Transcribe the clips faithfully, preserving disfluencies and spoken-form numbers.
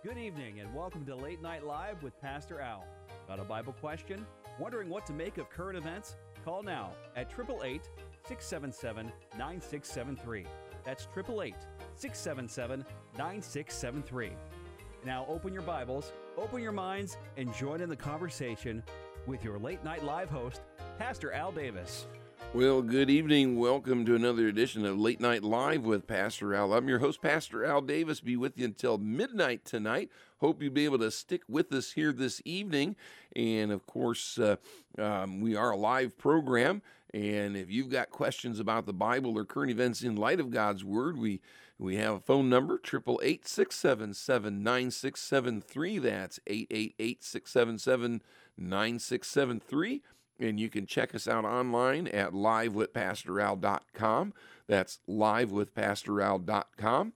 Good evening and welcome to Late Night Live with Pastor Al. Got a Bible question? Wondering what to make of current events? Call now at eight eight eight, six seven seven, nine six seven three. That's eight eight eight, six seven seven, nine six seven three. Now open your Bibles, open your minds, and join in the conversation with your Late Night Live host, Pastor Al Davis. Well, good evening. Welcome to another edition of Late Night Live with Pastor Al. I'm your host, Pastor Al Davis. Be with you until midnight tonight. Hope you'll be able to stick with us here this evening. And, of course, uh, um, we are a live program. And if you've got questions about the Bible or current events in light of God's Word, we we have a phone number, eight eight eight, six seven seven, nine six seven three. That's eight eight eight, six seven seven, nine six seven three. And you can check us out online at live with pastor al dot com. That's live with pastor al dot com.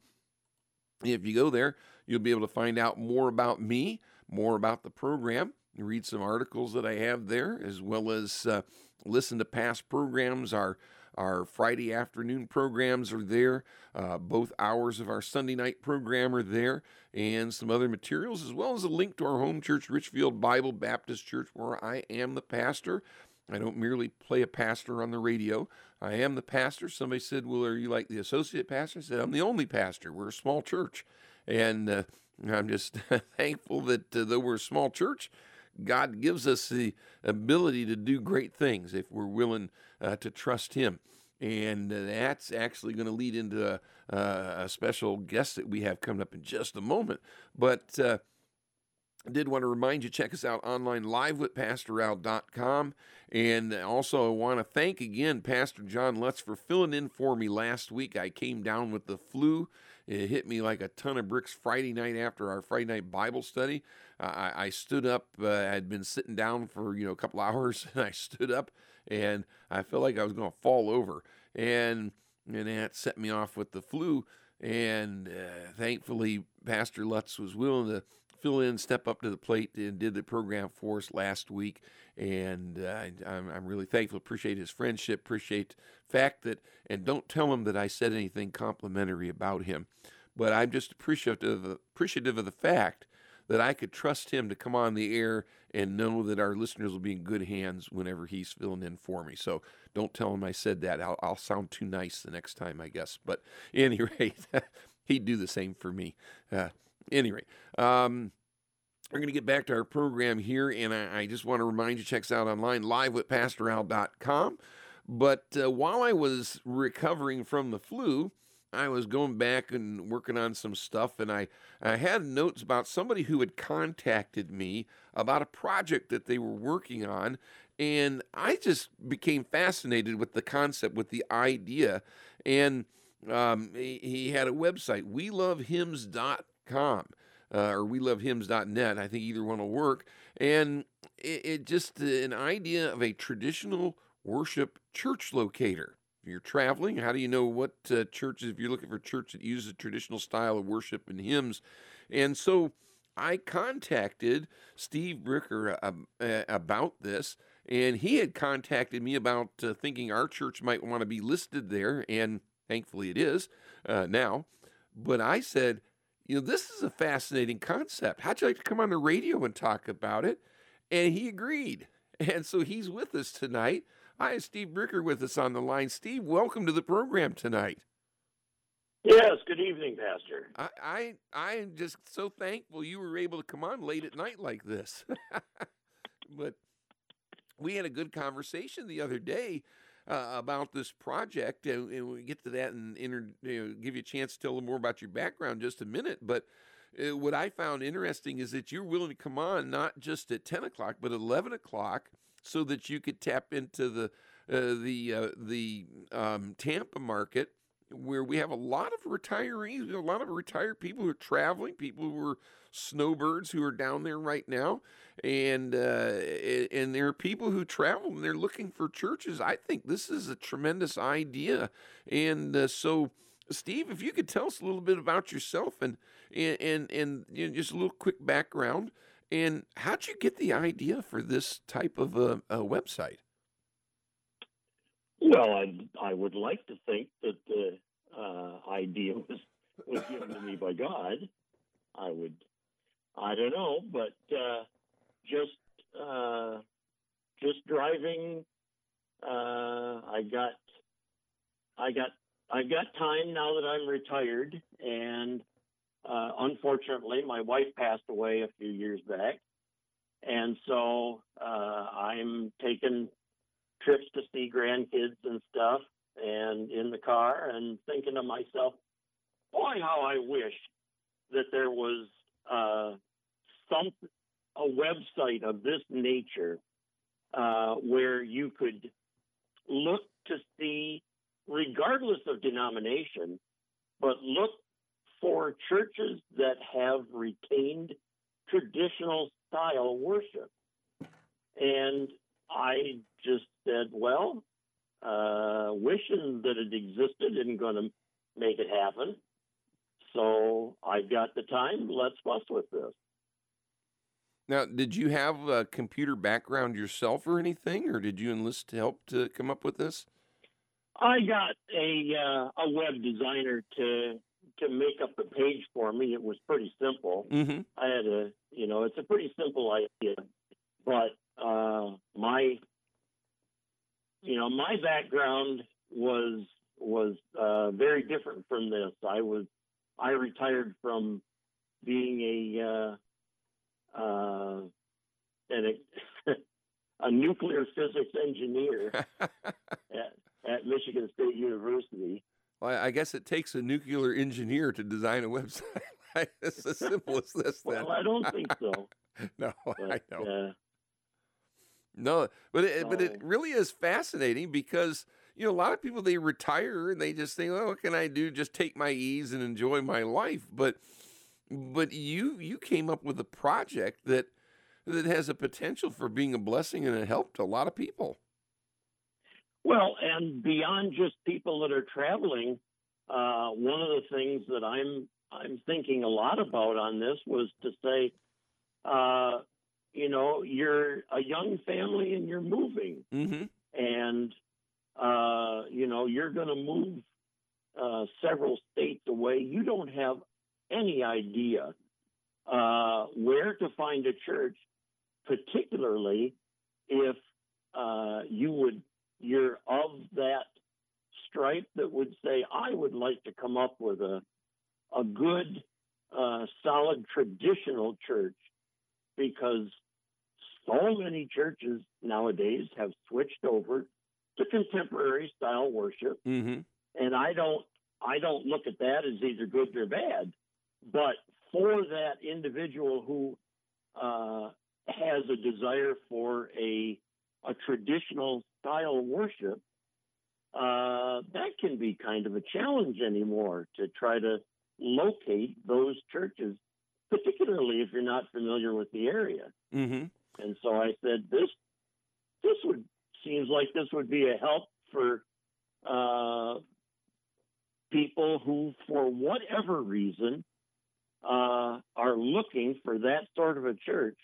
If you go there, you'll be able to find out more about me, more about the program. You read some articles that I have there, as well as uh, listen to past programs. Our Our Friday afternoon programs are there. Uh, both hours of our Sunday night program are there, and some other materials, as well as a link to our home church, Richfield Bible Baptist Church, where I am the pastor. I don't merely play a pastor on the radio. I am the pastor. Somebody said, well, are you like the associate pastor? I said, I'm the only pastor. We're a small church. And uh, I'm just thankful that uh, though we're a small church, God gives us the ability to do great things if we're willing uh, to trust Him. And uh, that's actually going to lead into a, uh, a special guest that we have coming up in just a moment. But uh, I did want to remind you, check us out online, live with pastor al dot com. And also I want to thank again Pastor John Lutz for filling in for me last week. I came down with the flu. It hit me like a ton of bricks Friday night after our Friday night Bible study. Uh, I, I stood up. Uh, I had been sitting down for, you know, a couple hours, and I stood up, and I felt like I was going to fall over. And, and that set me off with the flu. And uh, thankfully, Pastor Lutz was willing to fill in, step up to the plate, and did the program for us last week. And uh, I'm, I'm really thankful, appreciate his friendship, appreciate the fact that, and don't tell him that I said anything complimentary about him, but I'm just appreciative of, appreciative of the fact that I could trust him to come on the air and know that our listeners will be in good hands whenever he's filling in for me. So don't tell him I said that. I'll, I'll sound too nice the next time, I guess. But at any rate, he'd do the same for me. Uh, anyway, um, we're going to get back to our program here, and I, I just want to remind you, check us out online, live with pastor al dot com. But uh, while I was recovering from the flu, I was going back and working on some stuff, and I, I had notes about somebody who had contacted me about a project that they were working on, and I just became fascinated with the concept, with the idea, and um, he, he had a website, we love hymns dot com. Uh, or we love hymns dot net. I think either one will work. And it, it just uh, an idea of a traditional worship church locator. If you're traveling, how do you know what uh, churches, if you're looking for a church that uses a traditional style of worship and hymns? And so I contacted Steve Bricker uh, uh, about this, and he had contacted me about uh, thinking our church might want to be listed there, and thankfully it is uh, now. But I said, you know, this is a fascinating concept. How'd you like to come on the radio and talk about it? And he agreed. And so he's with us tonight. I have Steve Bricker with us on the line. Steve, welcome to the program tonight. Yes, good evening, Pastor. I, I, I am just so thankful you were able to come on late at night like this. But we had a good conversation the other day Uh, about this project, and, and we'll get to that and inter, you know, give you a chance to tell a little more about your background in just a minute. But uh, what I found interesting is that you're willing to come on not just at ten o'clock, but eleven o'clock, so that you could tap into the uh, the uh, the um, Tampa market, where we have a lot of retirees, we have a lot of retired people who are traveling, people who are snowbirds who are down there right now. And uh, and there are people who travel and they're looking for churches. I think this is a tremendous idea. And uh, so, Steve, if you could tell us a little bit about yourself and and and, and you know, just a little quick background, and how'd you get the idea for this type of a, a website? Well, I I would like to think that the uh, idea was was given to me by God. I would I don't know, but uh, just uh, just driving. Uh, I got I got I got time now that I'm retired, and uh, unfortunately, my wife passed away a few years back, and so uh, I'm taking trips to see grandkids and stuff, and in the car, and thinking to myself, boy, how I wish that there was uh, some a website of this nature uh, where you could look to see, regardless of denomination, but look for churches that have retained traditional style worship. And I just said, well, uh, wishing that it existed isn't going to make it happen. So I've got the time. Let's fuss with this. Now, did you have a computer background yourself or anything, or did you enlist help to come up with this? I got a uh, a web designer to to make up the page for me. It was pretty simple. Mm-hmm. I had a, you know, it's a pretty simple idea, but uh, my, you know, my background was was uh, very different from this. I was I retired from being a uh, uh, an, a nuclear physics engineer at, at Michigan State University. Well, I guess it takes a nuclear engineer to design a website. It's as simple as this. Then. Well, I don't think so. No, But, I know. uh, No, but it, but it so- really is fascinating because, you know, a lot of people, they retire and they just think, oh, what can I do? Just take my ease and enjoy my life. But but you you came up with a project that that has a potential for being a blessing and a help to a lot of people. Well, and beyond just people that are traveling, uh, one of the things that I'm I'm thinking a lot about on this was to say, uh, you know, you're a young family and you're moving, Mm-hmm. and uh, you know you're going to move uh, several states away. You don't have any idea uh, where to find a church, particularly if uh, you would you're of that stripe that would say, I would like to come up with a a good, uh, solid traditional church, because so many churches nowadays have switched over to contemporary style worship, Mm-hmm. and I don't I don't look at that as either good or bad, but for that individual who uh, has a desire for a a traditional style worship, uh, that can be kind of a challenge anymore to try to locate those churches, particularly if you're not familiar with the area. Mm-hmm. And so I said, this this would seems like this would be a help for uh, people who, for whatever reason, uh, are looking for that sort of a church.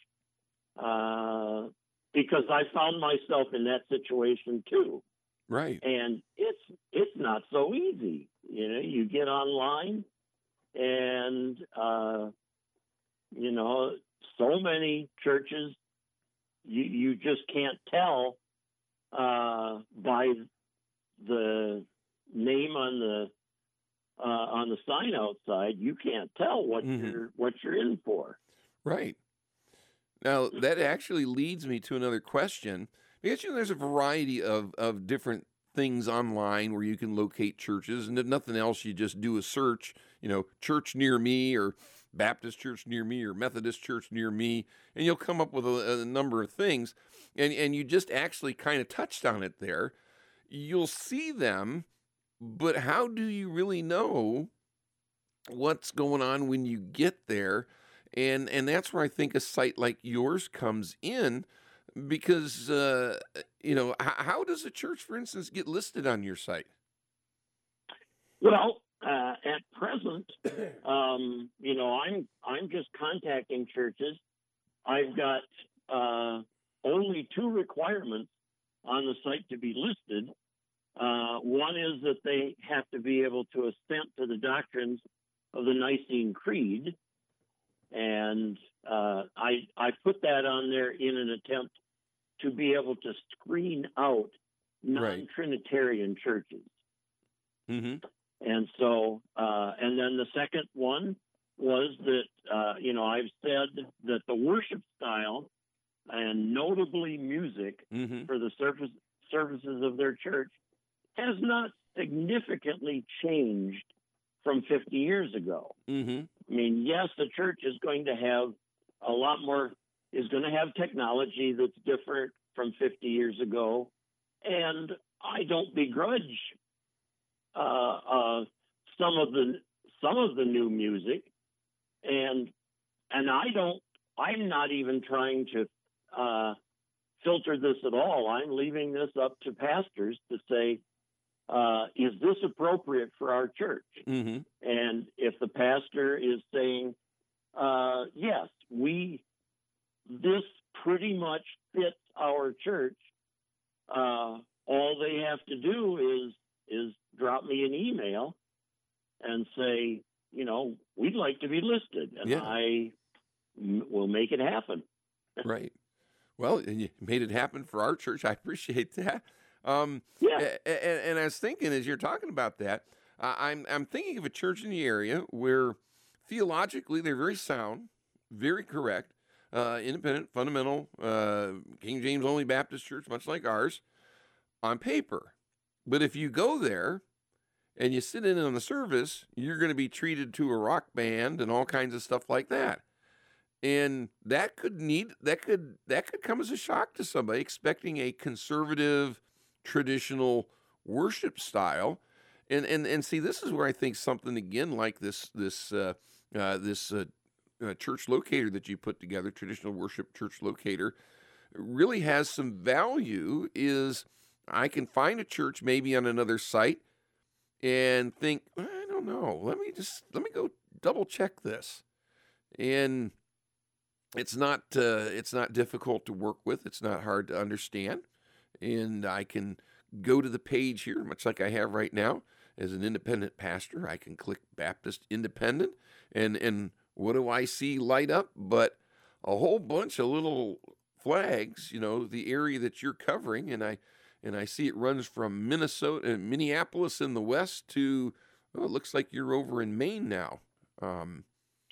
Uh, because I found myself in that situation too. Right. And it's it's not so easy. You know, you get online and, uh, you know, so many churches, you, you just can't tell uh, by the name on the uh, on the sign outside. You can't tell what Mhm. you're what you're in for. Right. Now, that actually leads me to another question. Because, you know, there's a variety of, of different things online where you can locate churches, and if nothing else, you just do a search, you know, church near me, or Baptist church near me, or Methodist church near me, and you'll come up with a, a number of things. And, and you just actually kind of touched on it there. You'll see them, but how do you really know what's going on when you get there? And and that's where I think a site like yours comes in, because, uh, you know, h- how does a church, for instance, get listed on your site? Well, uh, at present, um, you know, I'm I'm just contacting churches. I've got uh, only two requirements on the site to be listed. Uh, one is that they have to be able to assent to the doctrines of the Nicene Creed, and uh, I I put that on there in an attempt to be able to screen out non-Trinitarian churches. Mm-hmm. And so, uh, and then the second one was that, uh, you know, I've said that the worship style and notably music Mm-hmm. for the service, services of their church has not significantly changed from fifty years ago. Mm-hmm. I mean, yes, the church is going to have a lot more, is going to have technology that's different from fifty years ago. And I don't begrudge uh, uh, some of the some of the new music, and and I don't. I'm not even trying to uh, filter this at all. I'm leaving this up to pastors to say, uh, is this appropriate for our church? Mm-hmm. And if the pastor is saying, uh, yes, we this pretty much fits our church. Uh, all they have to do is is drop me an email and say, you know, we'd like to be listed, and Yeah. I m- will make it happen. Right. Well, and you made it happen for our church. I appreciate that. Um, Yeah. a- a- and, I was thinking as you're talking about that, uh, I'm I'm thinking of a church in the area where theologically they're very sound, very correct, uh, independent, fundamental, uh, King James only Baptist church, much like ours, on paper. But if you go there and you sit in on the service, you're going to be treated to a rock band and all kinds of stuff like that. And that could need that could that could come as a shock to somebody expecting a conservative, traditional worship style. And and and see, this is where I think something again like this this uh, uh, this uh, uh, church locator that you put together, traditional worship church locator, really has some value. Is I can find a church maybe on another site and think, I don't know, let me just let me go double check this. And it's not uh, it's not difficult to work with. It's not hard to understand. And I can go to the page here, much like I have right now. As an independent pastor, I can click Baptist Independent, and and what do I see light up? But a whole bunch of little flags, you know, the area that you're covering, and I and I see it runs from Minnesota, Minneapolis in the west to, oh, it looks like you're over in Maine now. Um,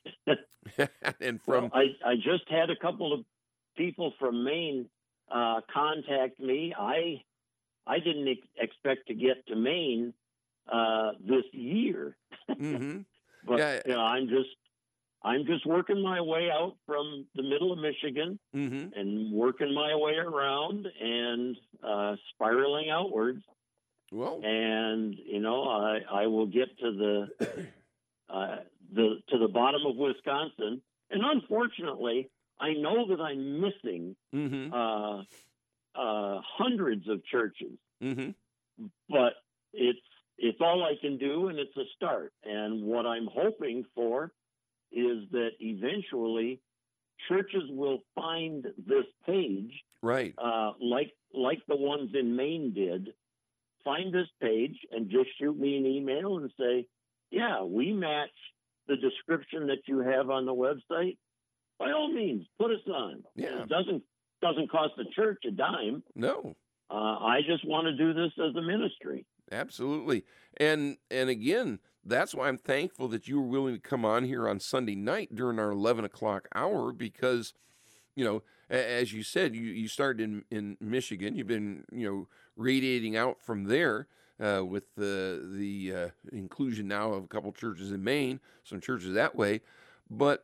and from Well, I, I just had a couple of people from Maine uh, contact me. I I didn't ex- expect to get to Maine uh, this year, mm-hmm. but Yeah. you know, I'm just I'm just working my way out from the middle of Michigan Mm-hmm. and working my way around and uh, spiraling outwards. Well, And you know, I I will get to the uh, the to the bottom of Wisconsin. And unfortunately, I know that I'm missing mm-hmm. uh, uh, hundreds of churches, Mm-hmm. but it's it's all I can do, and it's a start. And what I'm hoping for is that eventually churches will find this page, Right. uh, like like the ones in Maine did. Find this page and just shoot me an email and say, yeah, we match the description that you have on the website. By all means, put us on. Yeah. It doesn't doesn't cost the church a dime. No. Uh, I just want to do this as a ministry. Absolutely. And and again, that's why I'm thankful that you were willing to come on here on Sunday night during our eleven o'clock hour, because, you know, a- as you said, you, you started in, in Michigan. You've been, you know, radiating out from there uh, with the, the uh, inclusion now of a couple churches in Maine, some churches that way. But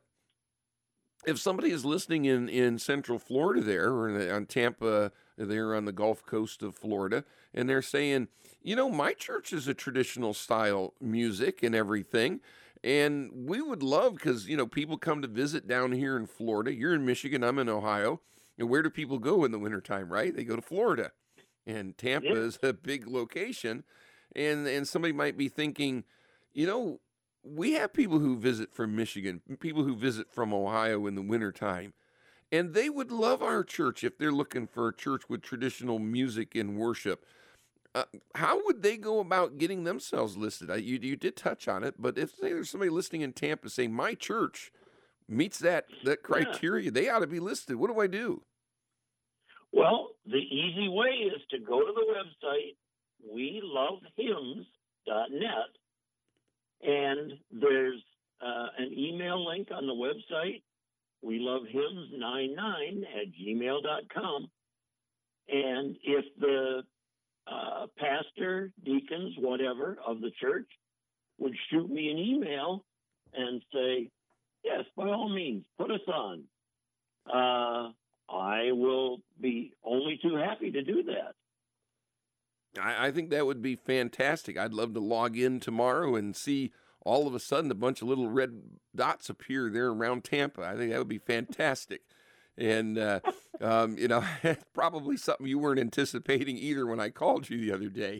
if somebody is listening in, in Central Florida there, or in the, on Tampa, there on the Gulf Coast of Florida, and they're saying, you know, my church is a traditional style music and everything, and we would love, because, you know, people come to visit down here in Florida. You're in Michigan, I'm in Ohio, and where do people go in the wintertime, right? They go to Florida, and Tampa Yeah. is a big location, and and somebody might be thinking, you know, we have people who visit from Michigan, people who visit from Ohio in the wintertime, and they would love our church if they're looking for a church with traditional music and worship. Uh, how would they go about getting themselves listed? I, you, you did touch on it, but if say there's somebody listening in Tampa saying, my church meets that that Yeah. criteria, they ought to be listed. What do I do? Well, the easy way is to go to the website, we love hymns dot net, and there's uh, an email link on the website, we love hymns ninety-nine at gmail dot com. And if the uh, pastor, deacons, whatever, of the church would shoot me an email and say, yes, by all means, put us on, uh, I will be only too happy to do that. I, I think that would be fantastic. I'd love to log in tomorrow and see all of a sudden a bunch of little red dots appear there around Tampa. I think that would be fantastic. And, uh, um, you know, probably something you weren't anticipating either when I called you the other day.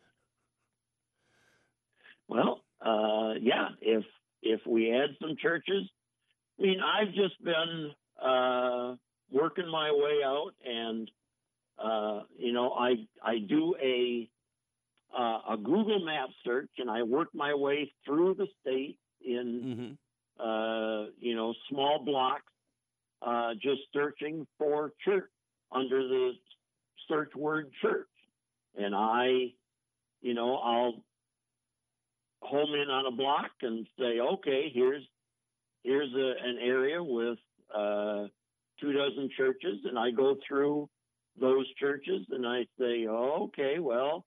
Well, uh, yeah, if if we add some churches, I mean, I've just been uh, working my way out, and uh, you know, I I do a uh, a Google Map search, and I work my way through the state in Mm-hmm. uh, you know small blocks, uh, just searching for church under the search word church, and I, you know, I'll home in on a block and say, okay, here's here's a, an area with uh, two dozen churches, and I go through those churches and I say, oh, okay, well,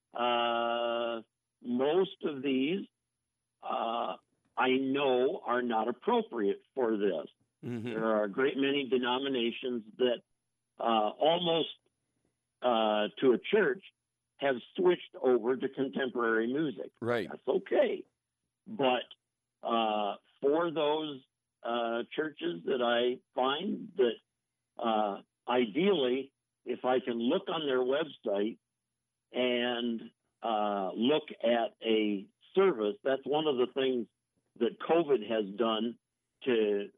uh, most of these uh, I know are not appropriate for this. Mm-hmm. There are a great many denominations that uh, almost uh, to a church have switched over to contemporary music. Right. That's okay. But uh, for those uh, churches that I find that uh, ideally, if I can look on their website and uh, look at a service, that's one of the things that COVID has done to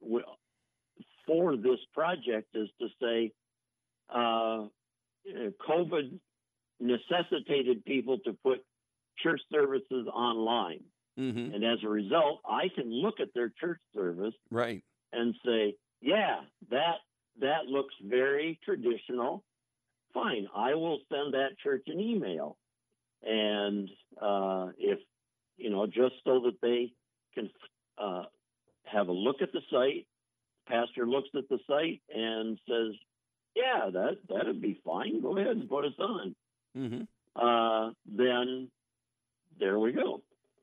for this project is to say uh, COVID necessitated people to put church services online. Mm-hmm. And as a result, I can look at their church service Right. and say, yeah, that that looks very traditional. Fine, I will send that church an email. And uh, if, you know, just so that they can uh, have a look at the site, pastor looks at the site and says, yeah, that, that'd be fine. Go ahead and put us on. Mm-hmm. Uh, then there we go.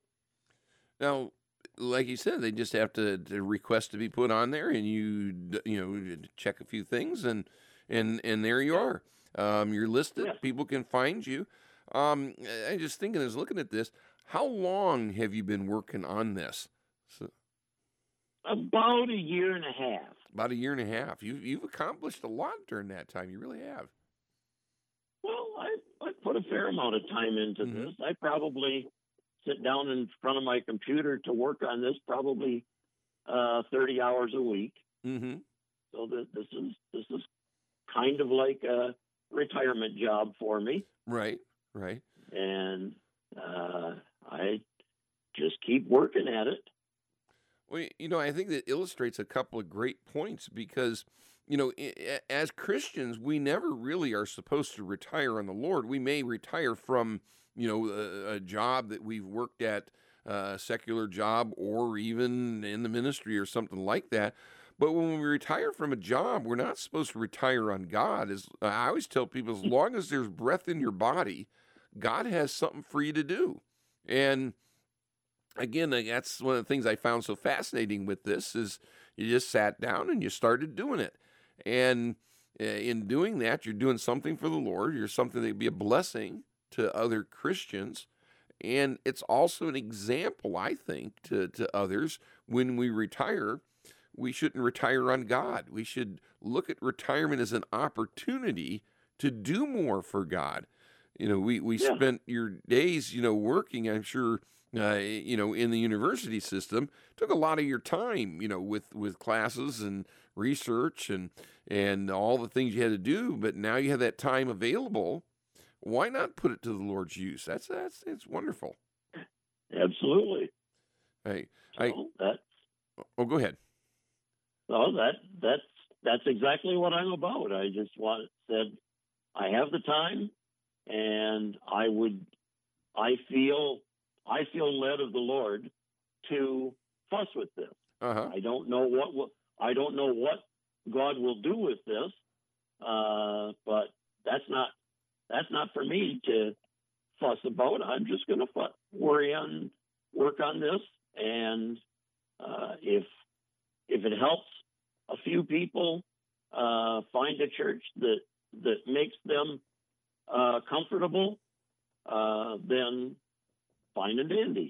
Now, like you said, they just have to, to request to be put on there, and you you know check a few things, and and and there you are. Um, you're listed. Yes. People can find you. Um, I just thinking, as looking at this, how long have you been working on this? So, About a year and a half. about a year and a half. You you've accomplished a lot during that time. You really have. Well, I, I put a fair amount of time into Mhm. this. I probably sit down in front of my computer to work on this probably uh, thirty hours a week. Mm-hmm. So that this is this is kind of like a retirement job for me, Right. Right. and uh, I just keep working at it. Well, you know, I think that illustrates a couple of great points because, you know, i- a- as Christians, we never really are supposed to retire on the Lord. We may retire from, you know, a, a job that we've worked at, uh, a secular job, or even in the ministry or something like that. But when we retire from a job, we're not supposed to retire on God. As I always tell people, as long as there's breath in your body, God has something for you to do. And again, like, that's one of the things I found so fascinating with this is you just sat down and you started doing it. And uh, in doing that, you're doing something for the Lord. You're something that would be a blessing to other Christians. And it's also an example, I think, to, to others. When we retire, we shouldn't retire on God. We should look at retirement as an opportunity to do more for God. You know, we, we Yeah. spent your days, you know, working, I'm sure, uh, you know, in the university system, took a lot of your time, you know, with, with classes and research and, and all the things you had to do. But now you have that time available. Why not put it to the Lord's use? That's, that's, it's wonderful. Absolutely. I, So I, that oh, go ahead. well, that that's that's exactly what I'm about. I just want said I have the time, and I would I feel I feel led of the Lord to fuss with this. Uh-huh. I don't know what will, I don't know what God will do with this, uh, but that's not that's not for me to fuss about. I'm just going to worry on work on this, and uh, if if it helps a few people uh, find a church that that makes them uh, comfortable, uh, then fine and dandy.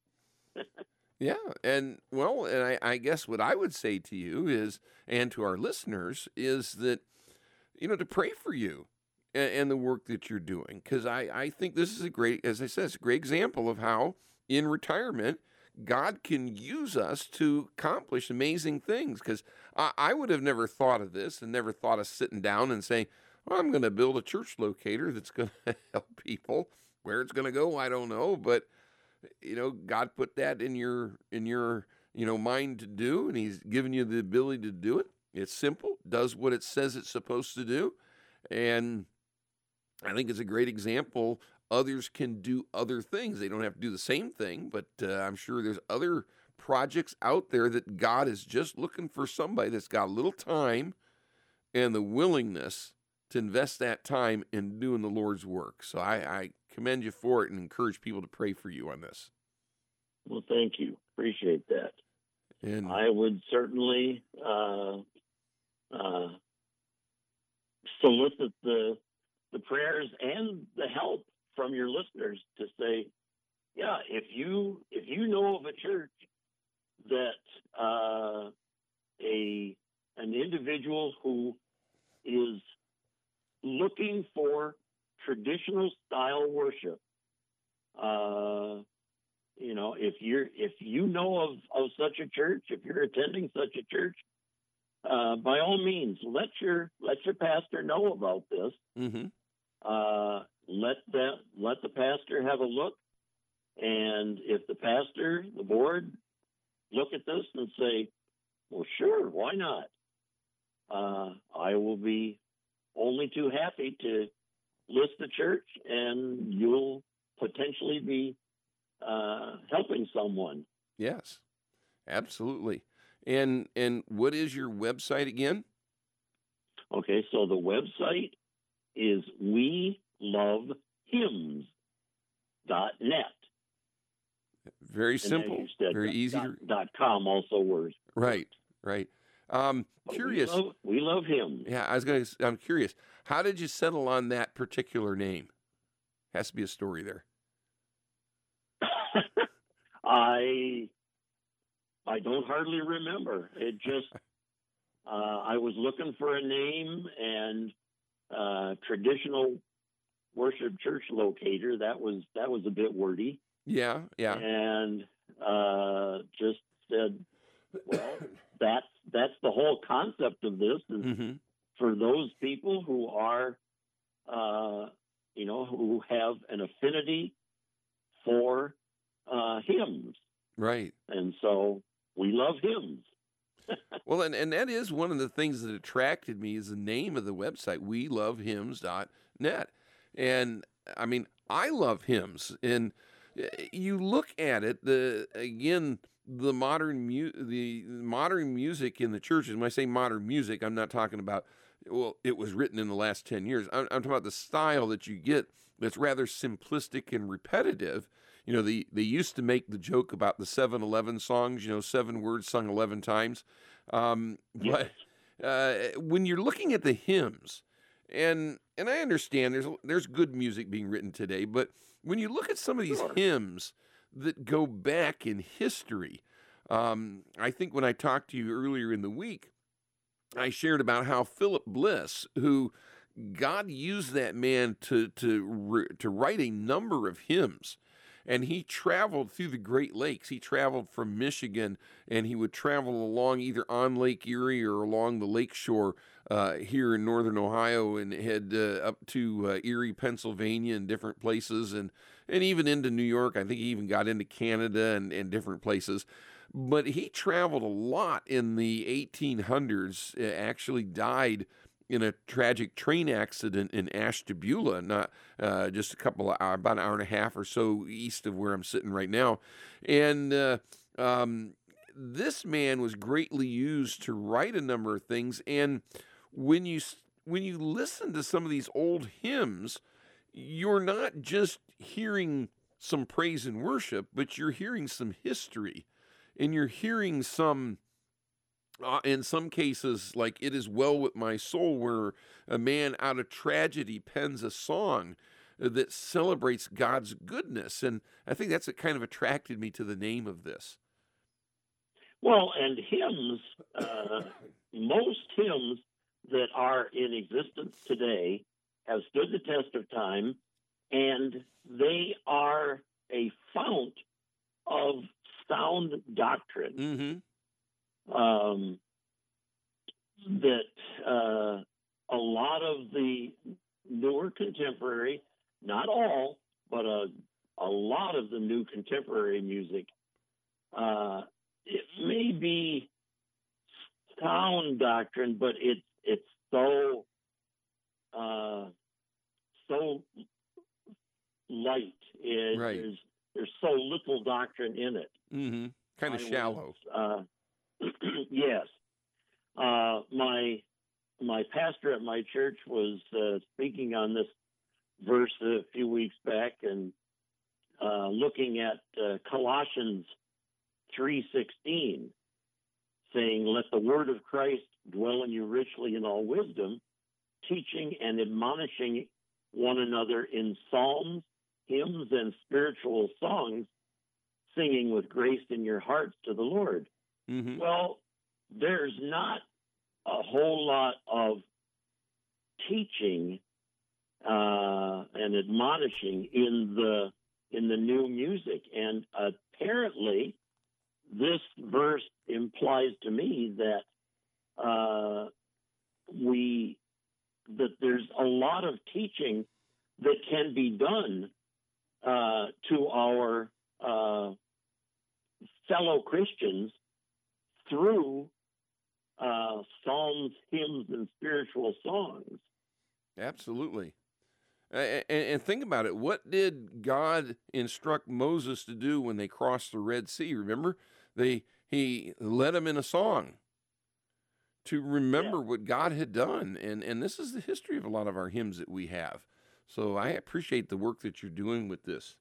Yeah, and well, and I, I guess what I would say to you is, and to our listeners, is that, you know, to pray for you and, and the work that you're doing, because I, I think this is a great, as I said, it's a great example of how in retirement God can use us to accomplish amazing things. Because I, I would have never thought of this and never thought of sitting down and saying, well, I'm going to build a church locator that's going to help people. Where it's going to go, I don't know, but you know, God put that in your in your you know mind to do, and He's given you the ability to do it. It's simple, does what it says it's supposed to do, and I think it's a great example. Others can do other things. They don't have to do the same thing, but uh, I'm sure there's other projects out there that God is just looking for somebody that's got a little time and the willingness to invest that time in doing the Lord's work. So I, I commend you for it and encourage people to pray for you on this. Well, thank you. Appreciate that. And I would certainly uh, uh, solicit the the prayers and the help from your listeners to say, yeah, if you if you know of a church that uh, a an individual who is looking for traditional style worship, uh, you know, if you're if you know of, of such a church, if you're attending such a church, uh, by all means, let your let your pastor know about this. mm-hmm. Uh, let that let the pastor have a look, and if the pastor, the board, look at this and say, "Well, sure, why not?" Uh, I will be only too happy to list the church, and you'll potentially be uh, helping someone. Yes, absolutely. And and what is your website again? Okay, so the website is we love hymns dot net. Very simple, said, very dot, easy. Dot, to... dot com also works. Right, right. Um, But curious. We love, we love hymns. Yeah, I was going to. I'm curious. How did you settle on that particular name? Has to be a story there. I I don't hardly remember. It just uh, I was looking for a name, and uh, traditional worship church locator. That was that was a bit wordy. Yeah, yeah. And uh, just said, well, that's that's the whole concept of this is Mm-hmm. for those people who are, uh, you know, who have an affinity for uh, hymns. Right. And so we love hymns. Well, and, and that is one of the things that attracted me is the name of the website, we love hymns dot net. And I mean, I love hymns. And you look at it, the again, the modern mu- the modern music in the churches. When I say modern music, I'm not talking about, well, it was written in the last ten years. I'm, I'm talking about the style that you get that's rather simplistic and repetitive. You know, they, they used to make the joke about the seven eleven songs, you know, seven words sung eleven times. Um, Yes. But uh, when you're looking at the hymns, and and I understand there's there's good music being written today, but when you look at some of these Sure. hymns that go back in history, um, I think when I talked to you earlier in the week, I shared about how Philip Bliss, who God used that man to to to write a number of hymns. And he traveled through the Great Lakes. He traveled from Michigan, and he would travel along either on Lake Erie or along the lake shore uh, here in northern Ohio, and head uh, up to uh, Erie, Pennsylvania, and different places, and and even into New York. I think he even got into Canada and, and different places. but he traveled a lot in the eighteen hundreds. uh, Actually died in a tragic train accident in Ashtabula, not uh, just a couple of hours, about an hour and a half or so east of where I'm sitting right now. And uh, um, this man was greatly used to write a number of things. And when you when you listen to some of these old hymns, you're not just hearing some praise and worship, but you're hearing some history, and you're hearing some, uh, in some cases, like "It Is Well With My Soul," where a man out of tragedy pens a song that celebrates God's goodness. And I think that's what kind of attracted me to the name of this. Well, and hymns, uh, most hymns that are in existence today have stood the test of time, and they are a fount of sound doctrine. Mm-hmm. Um, that uh, a lot of the newer contemporary, not all, but a, a lot of the new contemporary music, uh, it may be sound doctrine, but it's it's so uh, so light. It, Right. There's there's so little doctrine in it. Mm-hmm. Kind of I shallow. was, uh, yes. Uh, my my pastor at my church was uh, speaking on this verse a few weeks back, and uh, looking at uh, Colossians three sixteen, saying, "Let the word of Christ dwell in you richly in all wisdom, teaching and admonishing one another in psalms, hymns, and spiritual songs, singing with grace in your hearts to the Lord." Mm-hmm. Well, there's not a whole lot of teaching uh, and admonishing in the in the new music, and apparently, this verse implies to me that uh, we that there's a lot of teaching that can be done uh, to our uh, fellow Christians through uh, psalms, hymns, and spiritual songs. Absolutely. And, and think about it. What did God instruct Moses to do when they crossed the Red Sea? Remember, they he led them in a song to remember Yeah. what God had done. And, and this is the history of a lot of our hymns that we have. So I appreciate the work that you're doing with this.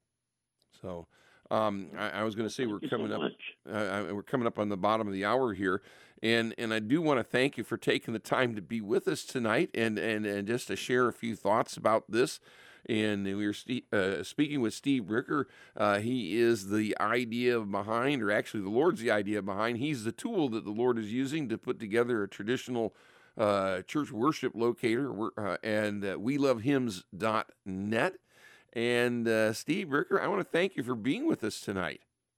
So um, I, I was going to say we're Thank you coming so up. much. Uh, we're coming up on the bottom of the hour here, and and I do want to thank you for taking the time to be with us tonight, and and, and just to share a few thoughts about this. And we were st- uh, speaking with Steve Ricker. Uh, he is the idea behind, or actually the Lord's the idea behind. He's the tool that the Lord is using to put together a traditional uh, church worship locator, uh, and uh, we love hymns dot net. And uh, Steve Ricker, I want to thank you for being with us tonight.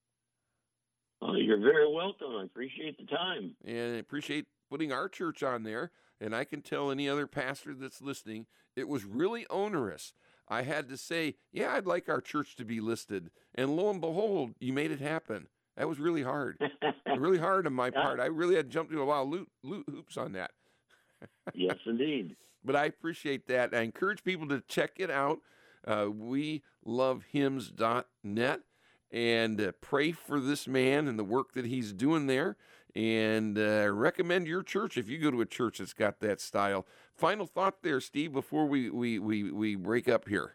Oh, you're very welcome. I appreciate the time. And I appreciate putting our church on there. And I can tell any other pastor that's listening, it was really onerous. I had to say, yeah, I'd like our church to be listed. And lo and behold, you made it happen. That was really hard. really hard on my part. I really had to jump through a lot of loot, loot hoops on that. Yes, indeed. But I appreciate that. I encourage people to check it out. Uh, we love hymns dot net, and uh, pray for this man and the work that he's doing there, and uh, recommend your church if you go to a church that's got that style. Final thought there, Steve, before we, we, we, we break up here.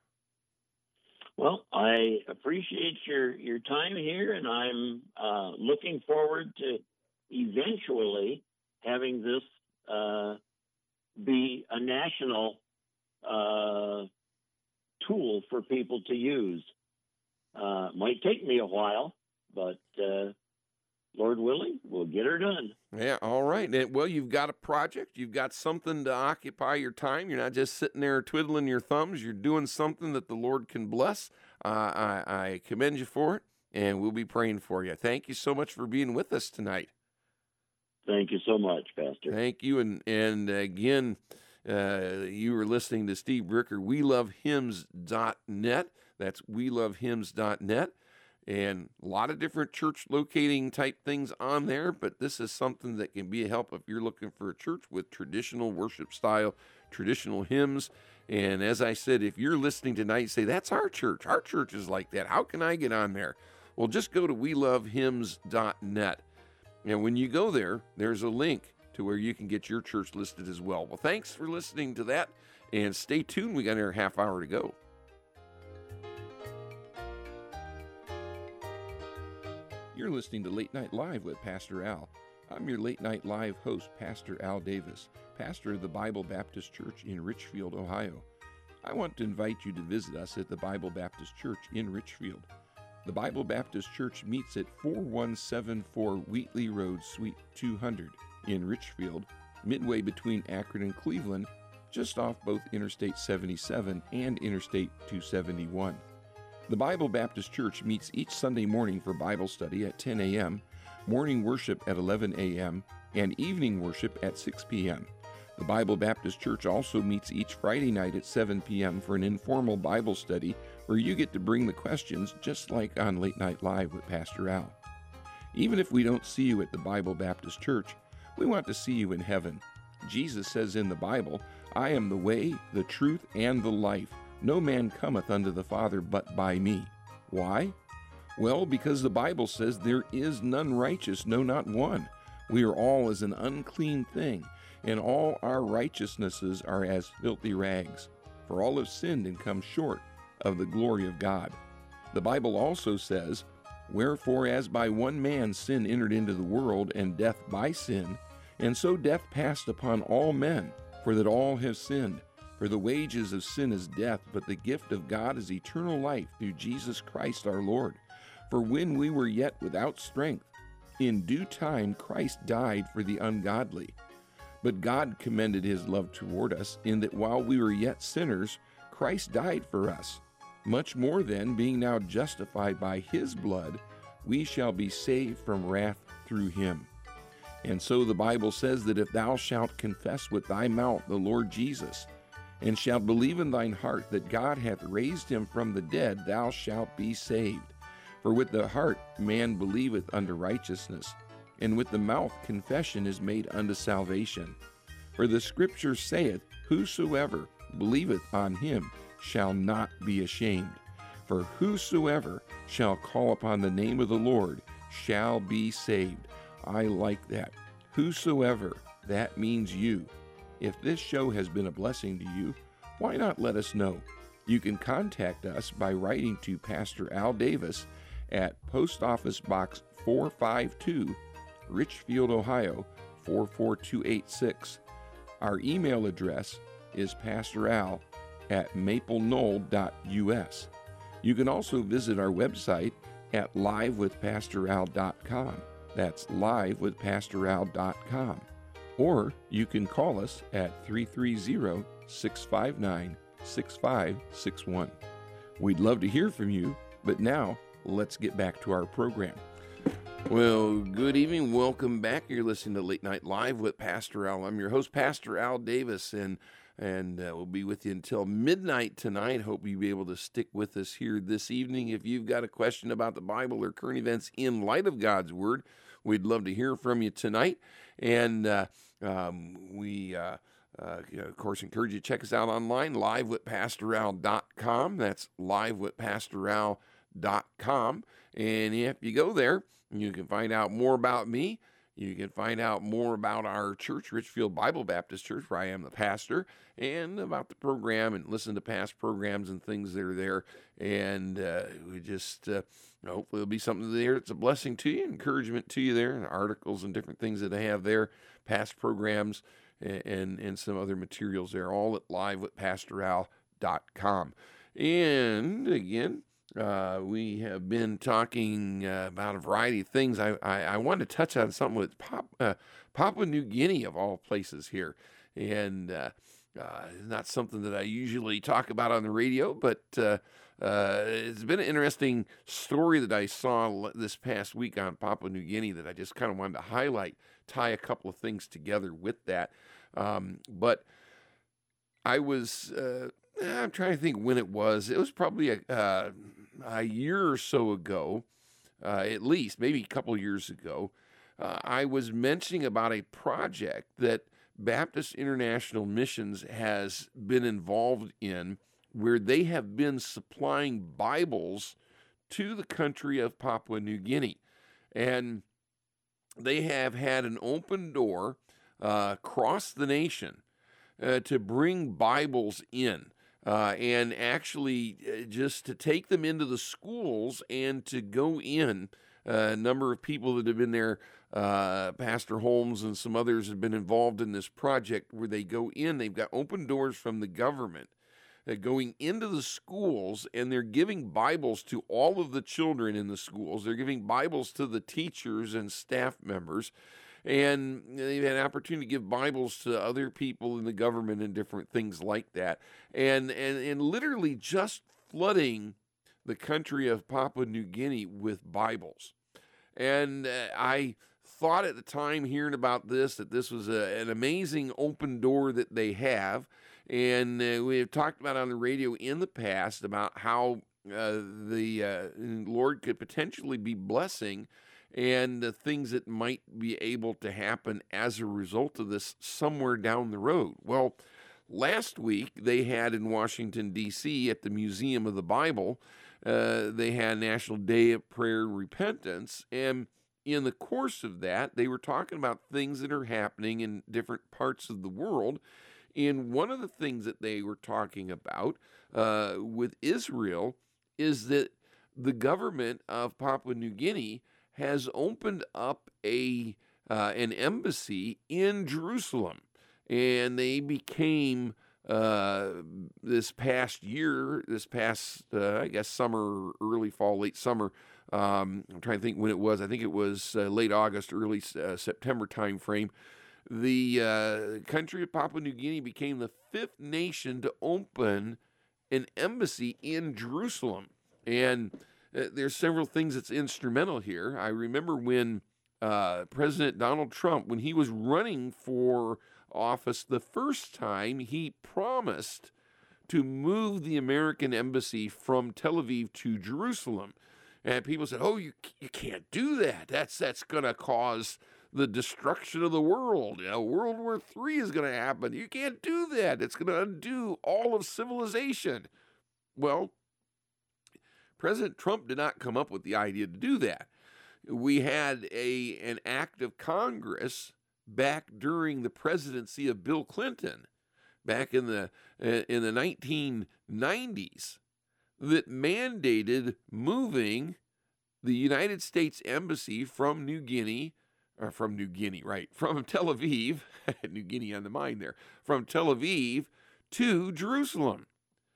Well, I appreciate your, your time here, and I'm uh, looking forward to eventually having this uh, be a national uh, tool for people to use. Uh, might take me a while, but uh, Lord willing, we'll get her done. Yeah, all right. And, well, you've got a project. You've got something to occupy your time. You're not just sitting there twiddling your thumbs. You're doing something that the Lord can bless. Uh, I, I commend you for it, and we'll be praying for you. Thank you so much for being with us tonight. Thank you so much, Pastor. Thank you. And, and again, uh, you were listening to Steve Ricker, we love hymns dot net. That's we love hymns dot net. and a lot of different church locating type things on there, but this is something that can be a help if you're looking for a church with traditional worship style, traditional hymns. And as I said, if you're listening tonight, say, that's our church. Our church is like that. How can I get on there? Well, just go to we love hymns dot net. And when you go there, there's a link to where you can get your church listed as well. Well, thanks for listening to that, and stay tuned. We got another half hour to go. You're listening to Late Night Live with Pastor Al. I'm your Late Night Live host, Pastor Al Davis, pastor of the Bible Baptist Church in Richfield, Ohio. I want to invite you to visit us at the Bible Baptist Church in Richfield. The Bible Baptist Church meets at four one seven four Wheatley Road, Suite two hundred in Richfield, midway between Akron and Cleveland, just off both Interstate seventy-seven and Interstate two seventy-one. The Bible Baptist Church meets each Sunday morning for Bible study at ten a.m., morning worship at eleven a.m., and evening worship at six p.m. The Bible Baptist Church also meets each Friday night at seven p.m. for an informal Bible study where you get to bring the questions just like on Late Night Live with Pastor Al. Even if we don't see you at the Bible Baptist Church, we want to see you in heaven. Jesus says in the Bible, I am the way, the truth, and the life. No man cometh unto the Father but by me. Why? Well, because the Bible says there is none righteous, no, not one. We are all as an unclean thing, and all our righteousnesses are as filthy rags. For all have sinned and come short of the glory of God. The Bible also says, Wherefore as by one man sin entered into the world, and death by sin, and so death passed upon all men, for that all have sinned. For the wages of sin is death, but the gift of God is eternal life through Jesus Christ our Lord. For when we were yet without strength, in due time Christ died for the ungodly. But God commended his love toward us, in that while we were yet sinners, Christ died for us. Much more then, being now justified by his blood, we shall be saved from wrath through him. And so the Bible says that if thou shalt confess with thy mouth the Lord Jesus, and shalt believe in thine heart that God hath raised him from the dead, thou shalt be saved. For with the heart man believeth unto righteousness, and with the mouth confession is made unto salvation. For the Scripture saith, Whosoever believeth on him shall not be ashamed. For whosoever shall call upon the name of the Lord shall be saved. I like that. Whosoever, that means you. If this show has been a blessing to you, why not let us know? You can contact us by writing to Pastor Al Davis at Post Office Box four five two, Richfield, Ohio four four two eight six. Our email address is pastoral at maple knoll dot u s. You can also visit our website at live with pastor al dot com. That's live with pastor al dot com. Or you can call us at three three zero, six five nine, six five six one. We'd love to hear from you, but now let's get back to our program. Well, good evening. Welcome back. You're listening to Late Night Live with Pastor Al. I'm your host, Pastor Al Davis, and and uh, we'll be with you until midnight tonight. Hope you'll be able to stick with us here this evening. If you've got a question about the Bible or current events in light of God's Word, we'd love to hear from you tonight. And uh, um, we, uh, uh, of course, encourage you to check us out online, live with pastor al dot com. That's live with pastor al dot com. And if you go there, you can find out more about me. You can find out more about our church, Richfield Bible Baptist Church, where I am the pastor, and about the program, and listen to past programs and things that are there. And uh, we just, uh, hopefully it'll be something there that's a blessing to you, encouragement to you there, and articles and different things that I have there, past programs, and, and, and some other materials there, all at live with pastor al dot com. And again, Uh, we have been talking uh, about a variety of things. I, I, I wanted to touch on something with Pop, uh, Papua New Guinea, of all places here. And uh, uh, not something that I usually talk about on the radio, but uh, uh, it's been an interesting story that I saw this past week on Papua New Guinea that I just kind of wanted to highlight, tie a couple of things together with that. Um, but I was... Uh, I'm trying to think when it was. It was probably a, uh, a year or so ago. uh, at least maybe a couple years ago, uh, I was mentioning about a project that Baptist International Missions has been involved in, where they have been supplying Bibles to the country of Papua New Guinea. And they have had an open door uh, across the nation uh, to bring Bibles in. Uh, and actually uh, just to take them into the schools and to go in. Uh, a number of people that have been there, uh, Pastor Holmes and some others have been involved in this project where they go in. They've got open doors from the government uh, going into the schools, and they're giving Bibles to all of the children in the schools. They're giving Bibles to the teachers and staff members. And they've had an opportunity to give Bibles to other people in the government and different things like that. And, and, and literally just flooding the country of Papua New Guinea with Bibles. And uh, I thought at the time hearing about this that this was a, an amazing open door that they have. And uh, we have talked about on the radio in the past about how uh, the uh, Lord could potentially be blessing and the things that might be able to happen as a result of this somewhere down the road. Well, last week they had in Washington, D C at the Museum of the Bible, uh, they had National Day of Prayer and Repentance, and in the course of that, they were talking about things that are happening in different parts of the world. And one of the things that they were talking about uh, with Israel is that the government of Papua New Guinea has opened up a uh, an embassy in Jerusalem, and they became uh, this past year, this past uh, I guess summer, early fall, late summer. Um, I'm trying to think when it was. I think it was uh, late August, early uh, September time frame. The uh, country of Papua New Guinea became the fifth nation to open an embassy in Jerusalem, and Uh, there's several things that's instrumental here. I remember when uh, President Donald Trump, when he was running for office the first time, he promised to move the American embassy from Tel Aviv to Jerusalem. And people said, oh, you, you can't do that. That's, that's going to cause the destruction of the world. You know, World War Three is going to happen. You can't do that. It's going to undo all of civilization. Well, President Trump did not come up with the idea to do that. We had a an act of Congress back during the presidency of Bill Clinton, back in the in the nineteen nineties, that mandated moving the United States Embassy from New Guinea, or from New Guinea, right, from Tel Aviv, New Guinea on the mind there, from Tel Aviv to Jerusalem.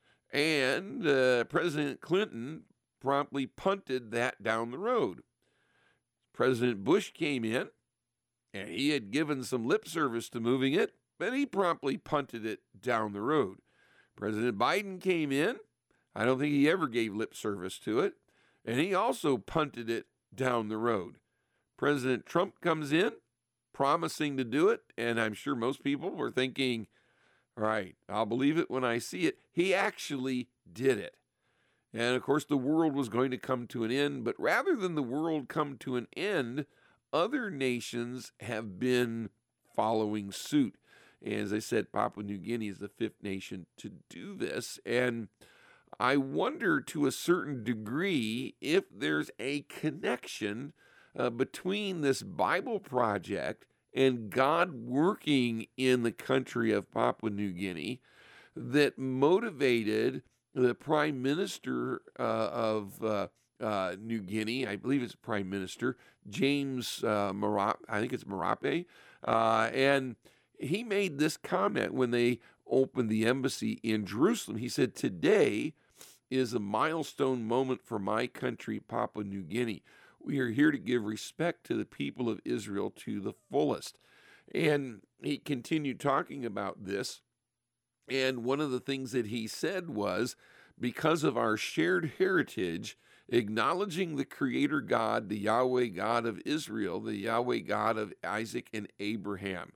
And uh, President Clinton promptly punted that down the road. President Bush came in, and he had given some lip service to moving it, but he promptly punted it down the road. President Biden came in. I don't think he ever gave lip service to it, and he also punted it down the road. President Trump comes in, promising to do it, and I'm sure most people were thinking, all right, I'll believe it when I see it. He actually did it. And, of course, the world was going to come to an end. But rather than the world come to an end, other nations have been following suit. And as I said, Papua New Guinea is the fifth nation to do this. And I wonder to a certain degree if there's a connection uh, between this Bible project and God working in the country of Papua New Guinea that motivated the Prime Minister uh, of uh, uh, New Guinea, I believe it's Prime Minister, James uh, Marape, I think it's Marape, uh, and he made this comment when they opened the embassy in Jerusalem. He said, today is a milestone moment for my country, Papua New Guinea. We are here to give respect to the people of Israel to the fullest. And he continued talking about this. And one of the things that he said was, because of our shared heritage, acknowledging the Creator God, the Yahweh God of Israel, the Yahweh God of Isaac and Abraham.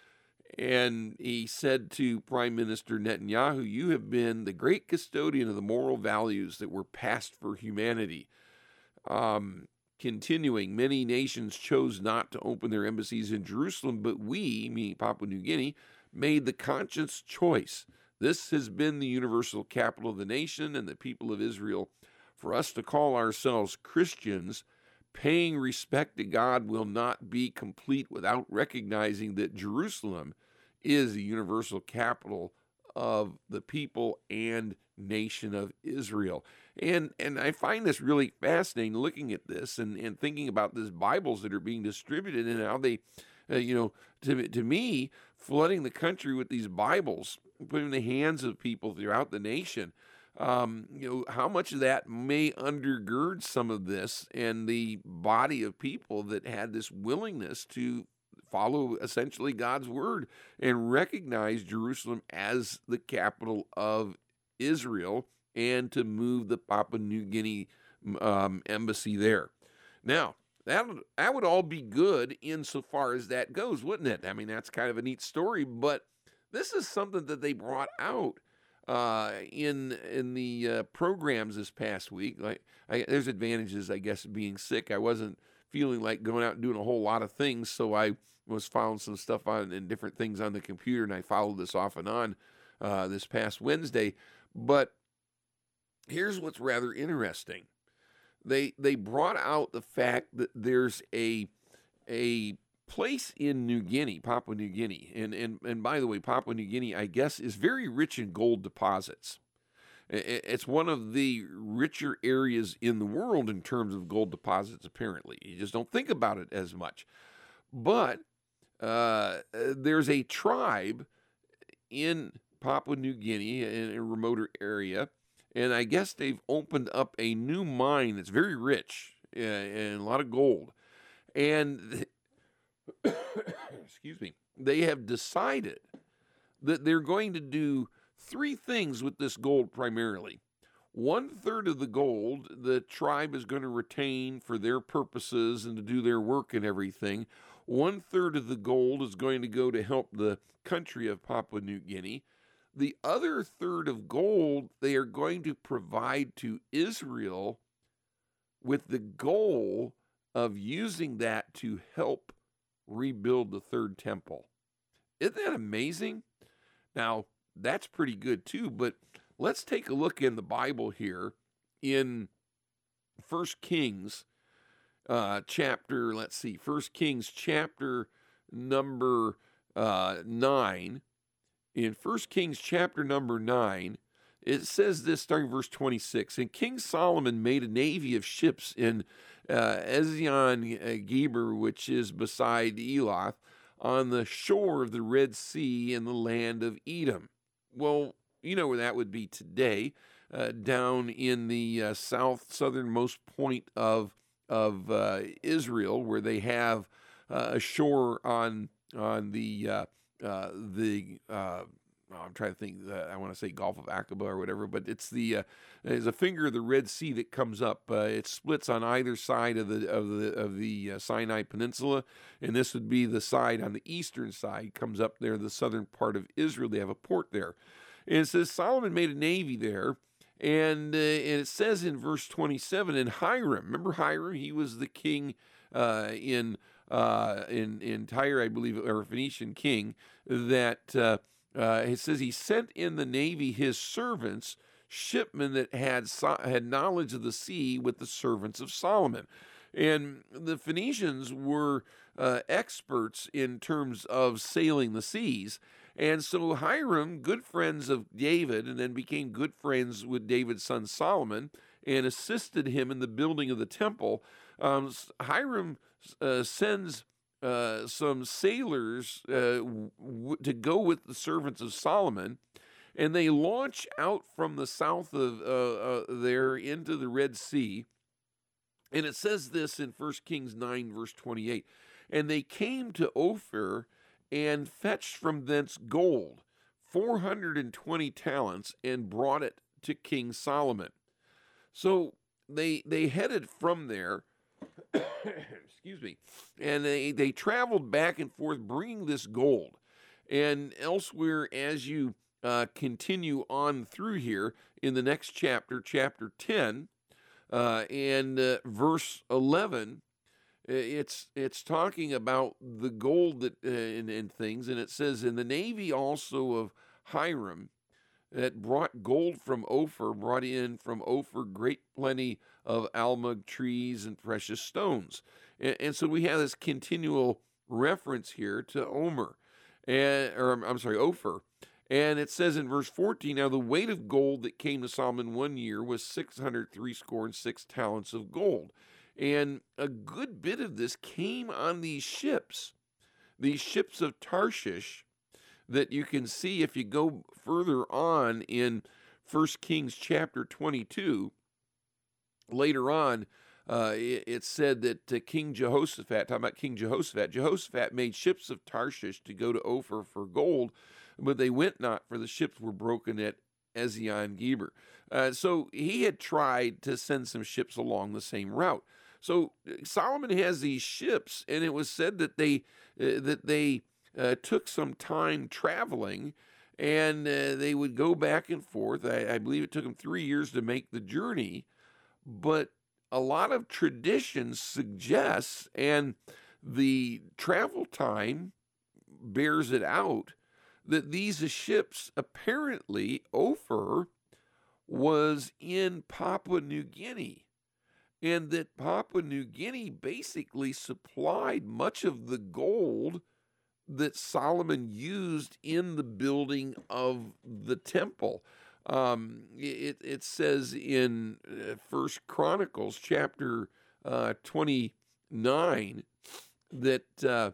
And he said to Prime Minister Netanyahu, you have been the great custodian of the moral values that were passed for humanity. Um, Continuing, many nations chose not to open their embassies in Jerusalem, but we, meaning Papua New Guinea, made the conscious choice. This has been the universal capital of the nation and the people of Israel. For us to call ourselves Christians, paying respect to God will not be complete without recognizing that Jerusalem is the universal capital of the people and nation of Israel. And and I find this really fascinating, looking at this and, and thinking about these Bibles that are being distributed and how they, uh, you know, to, to me, flooding the country with these Bibles, putting in the hands of people throughout the nation. Um, you know, how much of that may undergird some of this and the body of people that had this willingness to follow essentially God's word and recognize Jerusalem as the capital of Israel and to move the Papua New Guinea um, embassy there. Now, that, that would all be good insofar as that goes, wouldn't it? I mean, that's kind of a neat story, but this is something that they brought out uh, in in the uh, programs this past week. Like, I, there's advantages, I guess, of being sick. I wasn't feeling like going out and doing a whole lot of things, so I was following some stuff on and different things on the computer, and I followed this off and on uh, this past Wednesday. But here's what's rather interesting. They they brought out the fact that there's a a place in New Guinea, Papua New Guinea, and, and, and by the way, Papua New Guinea, I guess, is very rich in gold deposits. It's one of the richer areas in the world in terms of gold deposits, apparently. You just don't think about it as much. But uh, there's a tribe in Papua New Guinea, in a remoter area, and I guess they've opened up a new mine that's very rich uh, and a lot of gold. And, excuse me, they have decided that they're going to do three things with this gold primarily. One third of the gold the tribe is going to retain for their purposes and to do their work and everything. One third of the gold is going to go to help the country of Papua New Guinea. The other third of gold they are going to provide to Israel with the goal of using that to help rebuild the third temple. Isn't that amazing? Now, that's pretty good too, but let's take a look in the Bible here in First Kings uh, chapter, let's see, First Kings chapter number uh, nine. In First Kings chapter number nine, it says this starting verse twenty-six, and King Solomon made a navy of ships in uh, Ezion-Geber, which is beside Elath, on the shore of the Red Sea in the land of Edom. Well, you know where that would be today, uh, down in the uh, south southernmost point of of uh, Israel, where they have uh, a shore on on the uh, uh, the. Uh, oh, I'm trying to think. Uh, I want to say Gulf of Aqaba or whatever, but it's the uh, there's a finger of the Red Sea that comes up. Uh, it splits on either side of the of the of the uh, Sinai Peninsula, and this would be the side on the eastern side. Comes up there, the southern part of Israel. They have a port there. And it says Solomon made a navy there, and, uh, and it says in verse twenty-seven, and Hiram, remember Hiram? He was the king uh, in uh, in in Tyre, I believe, or a Phoenician king. That uh, uh, it says he sent in the navy his servants, shipmen that had so- had knowledge of the sea, with the servants of Solomon. And the Phoenicians were uh, experts in terms of sailing the seas. And so Hiram, good friends of David, and then became good friends with David's son Solomon, and assisted him in the building of the temple. Um, Hiram uh, sends uh, some sailors uh, w- to go with the servants of Solomon, and they launch out from the south of uh, uh, there into the Red Sea. And it says this in First Kings nine, verse twenty-eight, and they came to Ophir and fetched from thence gold, four hundred twenty talents, and brought it to King Solomon. So they they headed from there, excuse me, and they, they traveled back and forth bringing this gold. And elsewhere, as you uh, continue on through here in the next chapter, chapter ten, Uh, and uh, verse eleven, it's it's talking about the gold that uh, and, and things, and it says, in the navy also of Hiram, that brought gold from Ophir, brought in from Ophir great plenty of almug trees and precious stones. And, and so we have this continual reference here to Omer, and, or I'm sorry, Ophir. And it says in verse fourteen, now the weight of gold that came to Solomon one year was six hundred three score and six talents of gold. And a good bit of this came on these ships, these ships of Tarshish, that you can see if you go further on in First Kings chapter twenty-two. Later on, uh, it, it said that uh, King Jehoshaphat, talking about King Jehoshaphat, Jehoshaphat made ships of Tarshish to go to Ophir for gold, but they went not, for the ships were broken at Ezion Geber. Uh, so he had tried to send some ships along the same route. So Solomon has these ships, and it was said that they uh, that they uh, took some time traveling, and uh, they would go back and forth. I, I believe it took them three years to make the journey, but a lot of tradition suggests, and the travel time bears it out, that these ships, apparently Ophir was in Papua New Guinea, and that Papua New Guinea basically supplied much of the gold that Solomon used in the building of the temple. Um, it, it says in uh, First Chronicles chapter uh, twenty-nine that, uh,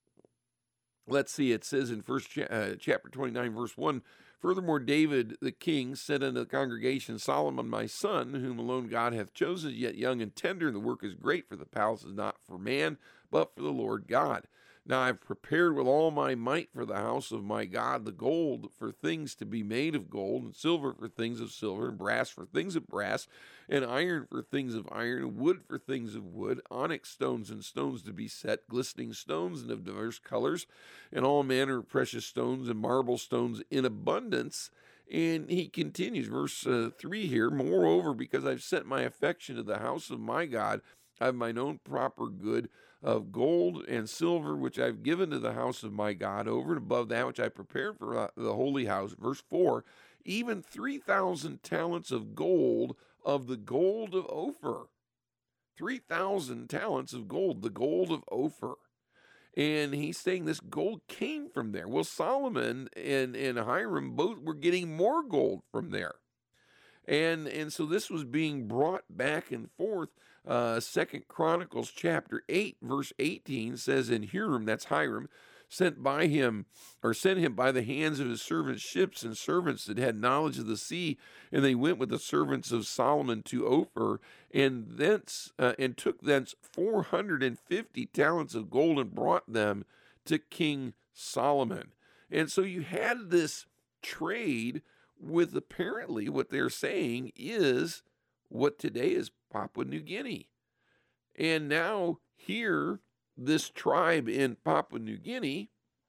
let's see, it says in First cha- uh, chapter twenty-nine, verse one, furthermore, David the king said unto the congregation, Solomon my son, whom alone God hath chosen, is yet young and tender, and the work is great, for the palace is not for man, but for the Lord God. Now I have prepared with all my might for the house of my God the gold for things to be made of gold, and silver for things of silver, and brass for things of brass, and iron for things of iron, and wood for things of wood, onyx stones and stones to be set, glistening stones and of diverse colors, and all manner of precious stones and marble stones in abundance. And he continues, verse uh, three here, moreover, because I've set my affection to the house of my God, I have mine own proper good of gold and silver, which I've given to the house of my God, over and above that which I prepared for the holy house. Verse four, even three thousand talents of gold of the gold of Ophir. three thousand talents of gold, the gold of Ophir. And he's saying this gold came from there. Well, Solomon and, and Hiram both were getting more gold from there. And, and so this was being brought back and forth. Uh, Second Chronicles chapter eight, verse eighteen says, and Hiram, that's Hiram, sent by him, or sent him by the hands of his servants ships and servants that had knowledge of the sea, and they went with the servants of Solomon to Ophir, and thence uh, and took thence four hundred and fifty talents of gold, and brought them to King Solomon. And so you had this trade with, apparently what they're saying is what today is Papua New Guinea. And now here, this tribe in Papua New Guinea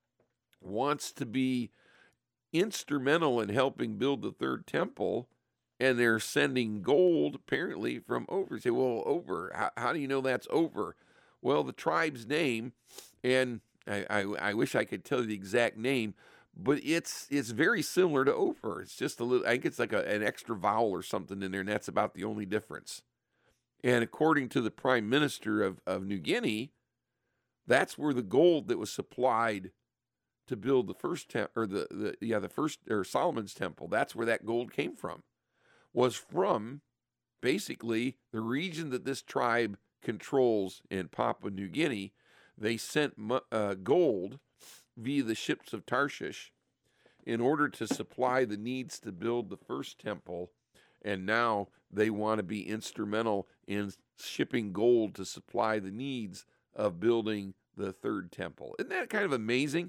wants to be instrumental in helping build the third temple, and they're sending gold apparently from Ophir. You say, well, Ophir, how, how do you know that's Ophir? Well, the tribe's name, and I, I, I wish I could tell you the exact name, but it's it's very similar to Ophir. It's just a little, I think it's like a, an extra vowel or something in there, and that's about the only difference. And according to the prime minister of, of New Guinea, that's where the gold that was supplied to build the first temple, or the, the yeah the first or Solomon's temple, that's where that gold came from, was from basically the region that this tribe controls in Papua New Guinea. They sent uh, gold via the ships of Tarshish in order to supply the needs to build the first temple, and now they want to be instrumental in shipping gold to supply the needs of building the third temple. Isn't that kind of amazing?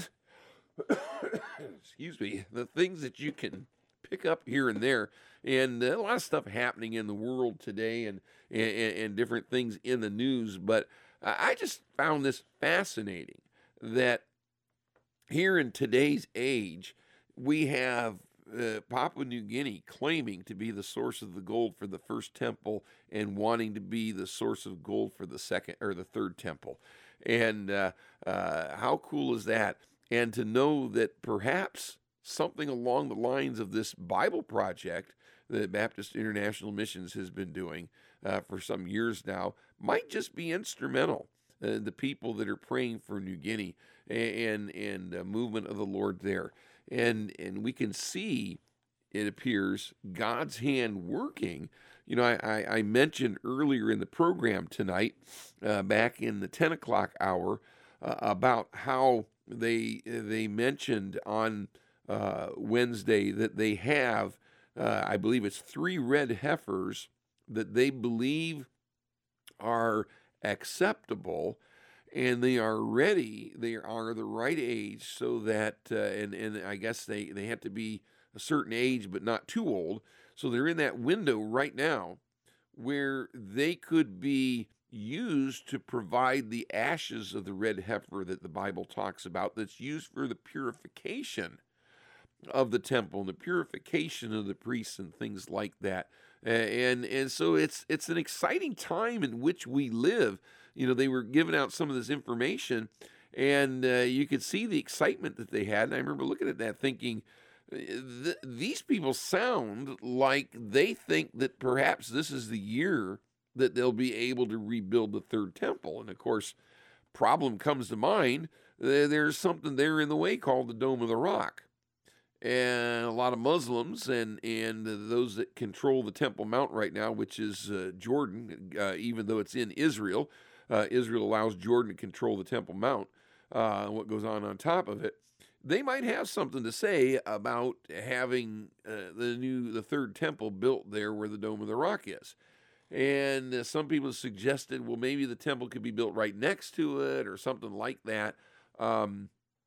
Excuse me. The things that you can pick up here and there, and a lot of stuff happening in the world today, and and, and different things in the news. But I just found this fascinating that here in today's age, we have uh, Papua New Guinea claiming to be the source of the gold for the first temple and wanting to be the source of gold for the second or the third temple. And uh, uh, how cool is that? And to know that perhaps something along the lines of this Bible project that Baptist International Missions has been doing uh, for some years now might just be instrumental. Uh, the people that are praying for New Guinea and and uh, movement of the Lord there. And and we can see, it appears, God's hand working. You know, I, I, I mentioned earlier in the program tonight, uh, back in the ten o'clock hour, uh, about how they they mentioned on uh, Wednesday that they have, uh, I believe it's three red heifers that they believe are acceptable, and they are ready. They are the right age, so that uh, and and I guess they they have to be a certain age, but not too old. So they're in that window right now where they could be used to provide the ashes of the red heifer that the Bible talks about, that's used for the purification of the temple and the purification of the priests and things like that. And and so it's it's an exciting time in which we live. You know, they were giving out some of this information, and uh, you could see the excitement that they had. And I remember looking at that thinking, th- these people sound like they think that perhaps this is the year that they'll be able to rebuild the third temple. And of course, problem comes to mind. Uh, there's something there in the way called the Dome of the Rock. And a lot of Muslims and, and those that control the Temple Mount right now, which is uh, Jordan, uh, even though it's in Israel, uh, Israel allows Jordan to control the Temple Mount, uh, what goes on on top of it. They might have something to say about having uh, the new, the third temple built there where the Dome of the Rock is. And uh, some people suggested, well, maybe the temple could be built right next to it or something like that. Um,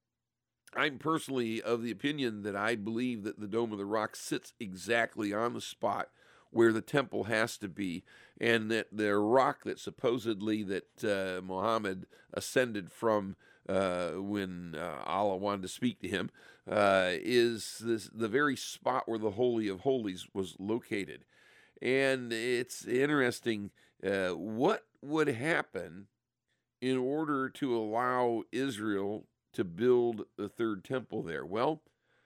I'm personally of the opinion that I believe that the Dome of the Rock sits exactly on the spot where the temple has to be, and that the rock that supposedly that uh, Muhammad ascended from uh, when uh, Allah wanted to speak to him uh, is this, the very spot where the Holy of Holies was located. And it's interesting, uh, what would happen in order to allow Israel to build the third temple there? Well,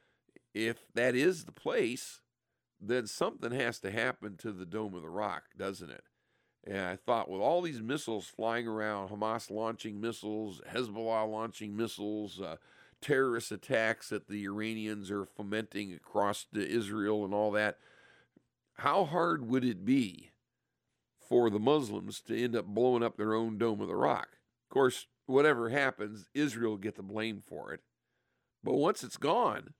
if that is the place, then something has to happen to the Dome of the Rock, doesn't it? And I thought, with all these missiles flying around, Hamas launching missiles, Hezbollah launching missiles, uh, terrorist attacks that the Iranians are fomenting across to Israel and all that, how hard would it be for the Muslims to end up blowing up their own Dome of the Rock? Of course, whatever happens, Israel will get the blame for it. But once it's gone,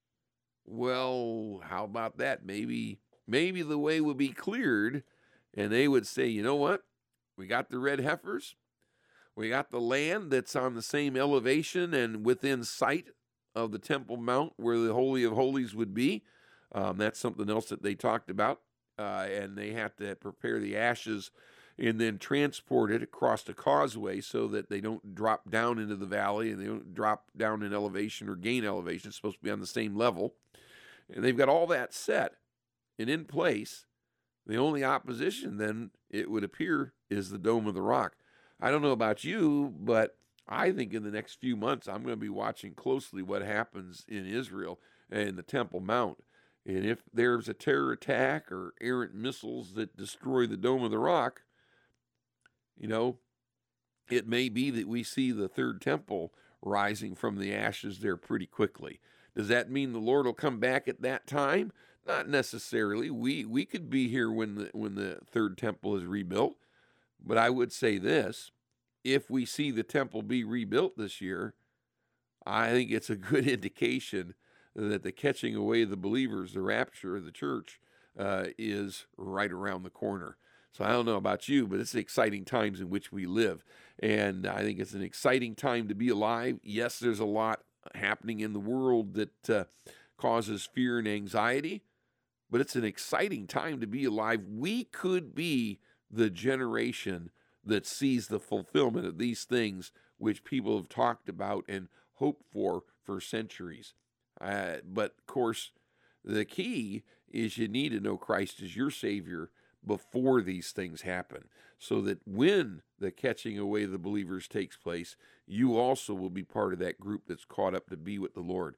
well, how about that? Maybe maybe the way would be cleared, and they would say, you know what? We got the red heifers. We got the land that's on the same elevation and within sight of the Temple Mount where the Holy of Holies would be. Um, that's something else that they talked about. Uh, and they have to prepare the ashes and then transport it across the causeway so that they don't drop down into the valley and they don't drop down in elevation or gain elevation. It's supposed to be on the same level. And they've got all that set and in place. The only opposition then, it would appear, is the Dome of the Rock. I don't know about you, but I think in the next few months I'm going to be watching closely what happens in Israel and the Temple Mount. And if there's a terror attack or errant missiles that destroy the Dome of the Rock, you know, it may be that we see the third temple rising from the ashes there pretty quickly. Does that mean the Lord will come back at that time? Not necessarily. We we could be here when the when the third temple is rebuilt. But I would say this, if we see the temple be rebuilt this year, I think it's a good indication that the catching away of the believers, the rapture of the church, uh, is right around the corner. So I don't know about you, but it's exciting times in which we live. And I think it's an exciting time to be alive. Yes, there's a lot happening in the world that uh, causes fear and anxiety, but it's an exciting time to be alive. We could be the generation that sees the fulfillment of these things which people have talked about and hoped for for centuries. Uh, but, of course, The key is you need to know Christ as your Savior before these things happen, so that when the catching away of the believers takes place, you also will be part of that group that's caught up to be with the Lord.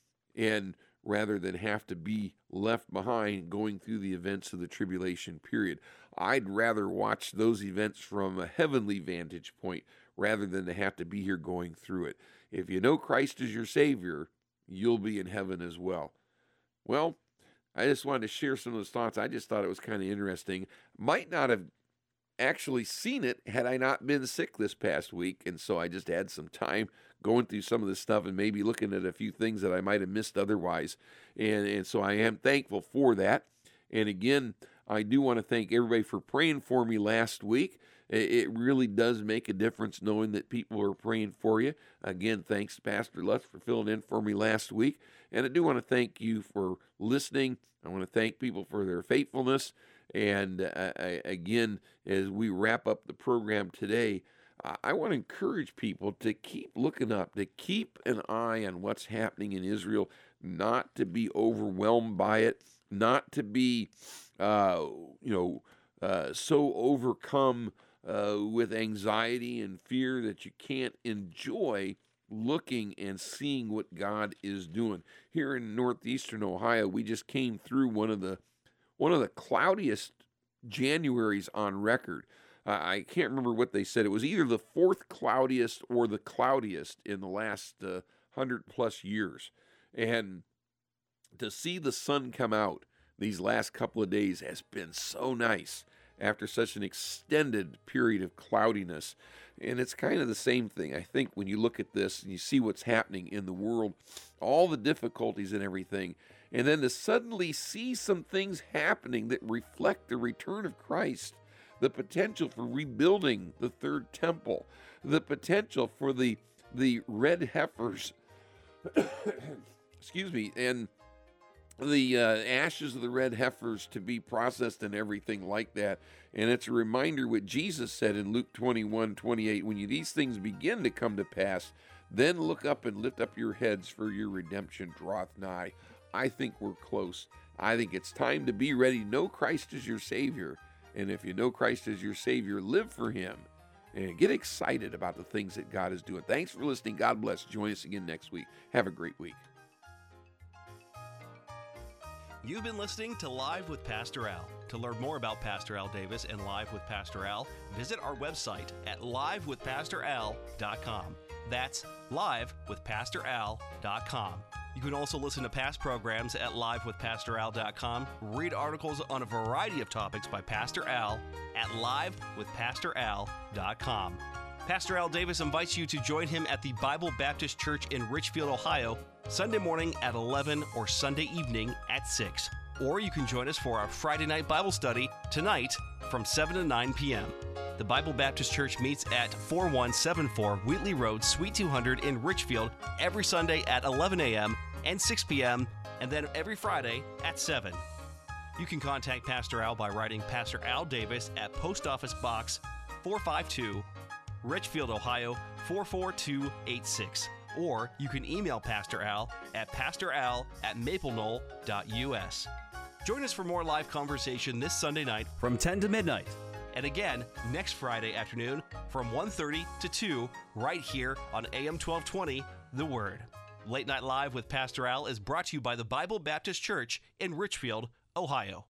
And rather than have to be left behind going through the events of the tribulation period, I'd rather watch those events from a heavenly vantage point rather than to have to be here going through it. If you know Christ as your Savior, you'll be in heaven as well. Well, I just wanted to share some of those thoughts. I just thought it was kind of interesting. Might not have actually seen it had I not been sick this past week, and so I just had some time going through some of this stuff and maybe looking at a few things that I might have missed otherwise. And, and so I am thankful for that. And again, I do want to thank everybody for praying for me last week. It really does make a difference knowing that people are praying for you. Again, thanks to Pastor Lutz for filling in for me last week. And I do want to thank you for listening. I want to thank people for their faithfulness. And uh, I, again, as we wrap up the program today, I want to encourage people to keep looking up, to keep an eye on what's happening in Israel, not to be overwhelmed by it, not to be, uh, you know, uh, so overcome Uh, with anxiety and fear that you can't enjoy looking and seeing what God is doing. Here in northeastern Ohio, we just came through one of the one of the cloudiest Januaries on record. Uh, I can't remember what they said. It was either the fourth cloudiest or the cloudiest in the last uh, hundred plus years. And to see the sun come out these last couple of days has been so nice after such an extended period of cloudiness. And it's kind of the same thing. I think when you look at this and you see what's happening in the world, all the difficulties and everything, and then to suddenly see some things happening that reflect the return of Christ, the potential for rebuilding the third temple, the potential for the the red heifers, excuse me, and the uh, ashes of the red heifers to be processed and everything like that. And it's a reminder what Jesus said in Luke twenty-one twenty-eight, when you, these things begin to come to pass, then look up and lift up your heads, for your redemption draweth nigh. I think we're close. I think it's time to be ready. Know Christ as your Savior. And if you know Christ as your Savior, live for Him and get excited about the things that God is doing. Thanks for listening. God bless. Join us again next week. Have a great week. You've been listening to Live with Pastor Al. To learn more about Pastor Al Davis and Live with Pastor Al, visit our website at live with pastor al dot com. That's live with pastor al dot com. You can also listen to past programs at live with pastor al dot com, read articles on a variety of topics by Pastor Al at live with pastor al dot com. Pastor Al Davis invites you to join him at the Bible Baptist Church in Richfield, Ohio, Sunday morning at eleven or Sunday evening at six. Or you can join us for our Friday night Bible study tonight from seven to nine p.m. The Bible Baptist Church meets at forty-one seventy-four Wheatley Road, Suite two hundred in Richfield every Sunday at eleven a.m. and six p.m. and then every Friday at seven. You can contact Pastor Al by writing Pastor Al Davis at Post Office Box four fifty-two, Richfield, Ohio four four two eight six. Or you can email Pastor Al at pastoral at mapleknoll dot u s. Join us for more live conversation this Sunday night from ten to midnight. And again, next Friday afternoon from one thirty to two, right here on A M twelve twenty, The Word. Late Night Live with Pastor Al is brought to you by the Bible Baptist Church in Richfield, Ohio.